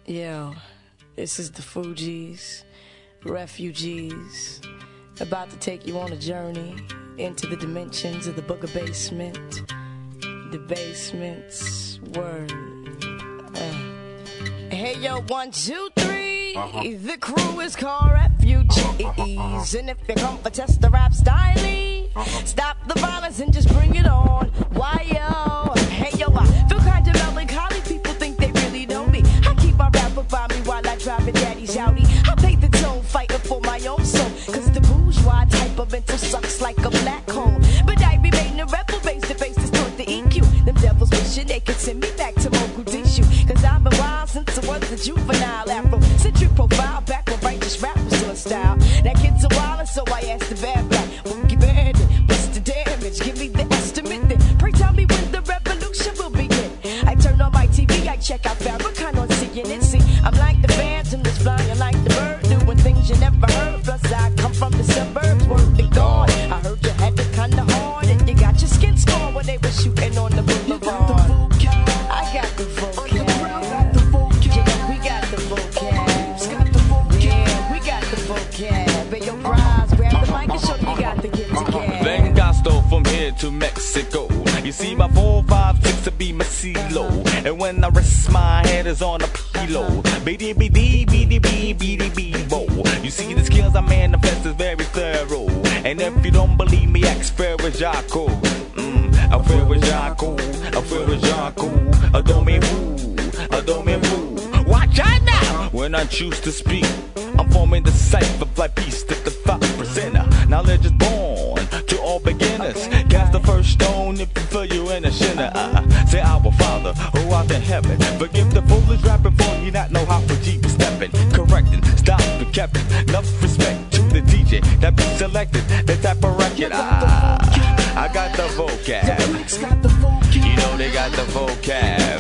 Yo, this is the Fugees, refugees, about to take you on a journey into the dimensions of the Booger Basement, the basement's word. Hey yo, 1, 2, 3, The crew is called refugees, and if you come for test the rap style, stop the violence and just bring it on. Why yo? Hey yo, I feel kind of melancholy. People think they really know me. I keep my rapper by me while I drive a daddy's Audi. I pay the toll fighting for my own soul, cause the bourgeois type of mental sucks like a black hole. But I remain a rebel, base to base distort the EQ. Them devils wishing they could send me back to Mogadishu, cause I've been wild since I was a juvenile. Afro-centric profile, back when righteous rap was to a style. That kid's a wilder, so I asked the bad black, Boogie Bandit, what's the damage? Give me the estimate then. Pray tell me when the revolution will begin. I turn on my TV, I check out Farrakhan on CNN. See, I'm like the phantom that's flying like the bird, doing things you never heard. Plus I come from the suburbs, worth it gone. I heard you had it kinda hard, and you got your skin scorn when they were shooting on the boulevard. I got the vocab. Yeah, we got the vocab. Yeah, we got the vocab. Hey, yo, prize, grab the mic and show you got the gift to gab. Vengasto from here to Mexico. You see my 4, 5, 6 to be my CeeLo. And when I rest my head is on a pillow. BDBD-BDB-BDB-bo. You see the skills I manifest is very thorough. And if you don't believe me, ask Ferrajaco. I Ferrajaco, I Ferrajaco. Adore me woo. Watch out now! When I choose to speak, I'm forming the cipher like peace to the 5%er. Knowledge is born to all beginners. Cast the first stone if you feel you in a sinner. Say our Father who art in heaven, forgive the foolish rapper for you not know how to G was stepping. Correcting, stop the captain. Enough respect to the DJ that be selected. The type of record I got the vocab. You know they got the vocab.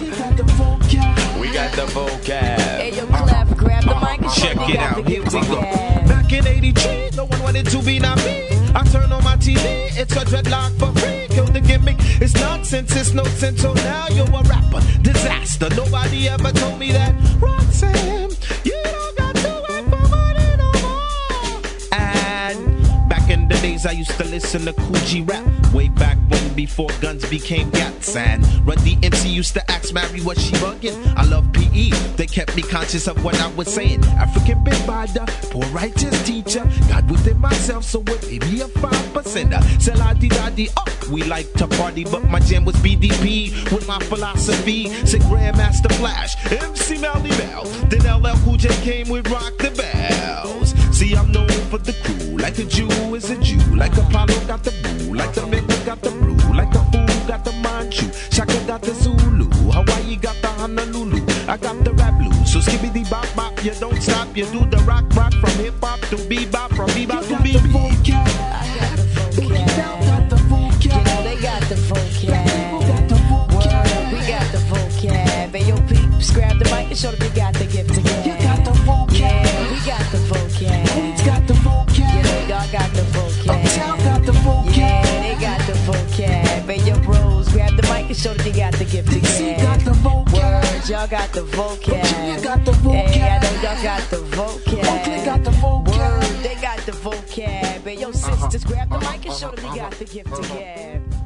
We got the vocab. Hey yo, Clef, grab the mic and check it out. Here we go. Vocab. Back in '83, no one wanted to be not me. I turn on my TV, it's a dreadlock for free. Kill the gimmick, it's nonsense, it's no sense. So now you're a rapper, disaster. Nobody ever told me that. Roxanne, you don't got to wait for money no more. And back in the days, I used to listen to Coogee rap. Way back when, before guns became gats. And Run DMC used to ask Mary, was she bugging? I love PE, they kept me conscious of what I was saying. African big by the poor righteous teacher. God within myself, so it may be a 5%er. Say la di da di, we like to party, but my jam was BDP with my philosophy. Say Grandmaster Flash, MC Melly Bell. Then LL Cool J came with Rock the Bells. See, I'm known for the crew, like a Jew is a Jew. Like Apollo got the boo, like the Mecca got the brew. Like a fool got the Manchu, Shaka got the Zulu, Hawaii got the Honolulu. I got the rap blues, so skibbity bop bop. You don't stop, you do the rock from hip hop to bebop, from bebop to bebop. I got the vocab. You know they got the vocab. Word, we got the vocab. Hey yo, peeps, grab the mic and show them you got the gift to gab. You got the vocab. Yeah, we got the vocab. It's got the vocab. You know y'all got the vocab. Uptown got the vocab. Yeah, they got the vocab. Hey yo, bros, grab the mic and show them you got the gift to DC gab. got the vocab. Words, y'all got the vocab. Virginia got the vocab. Hey, I know y'all got the vocab. Oakland got the vocab. Word, they got the vocab. Hey yo, sisters, grab the mic and show them you got the gift to gab.